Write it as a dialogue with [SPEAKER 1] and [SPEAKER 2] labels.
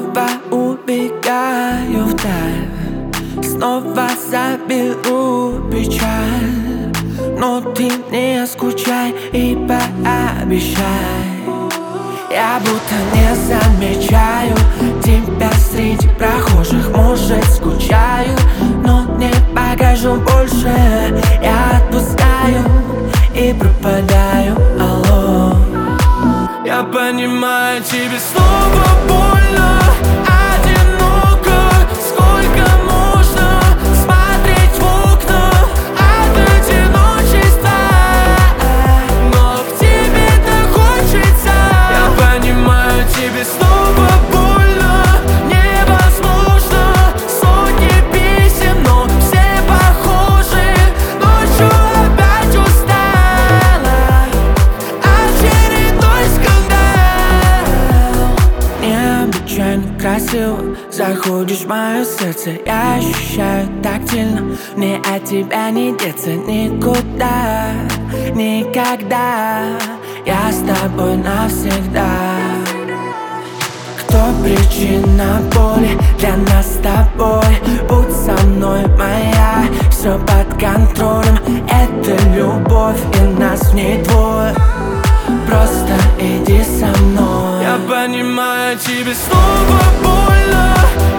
[SPEAKER 1] Снова убегаю вдаль, снова заберу печаль. Но ты не скучай и пообещай. Я будто не замечаю тебя среди прохожих. Может, скучаю, но не покажу больше. Я отпускаю и пропадаю. Алло. Я понимаю, тебе снова больно, одиноко. Сколько можно смотреть в окна от одиночества, но к тебе-то хочется. Я понимаю, тебе снова больно, невозможно. Сотни писем, но все похожи. Ночью опять устала, очередной скандал. Необычайно красиво заходишь в мое сердце. Я ощущаю тактильно, мне от тебя не деться никуда, никогда. Я с тобой навсегда. Кто причина боли для нас с тобой? Будь со мной, моя, все под контролем. Это любовь, и нас в ней двое. Просто иди со мной. Я понимаю, тебе снова больно,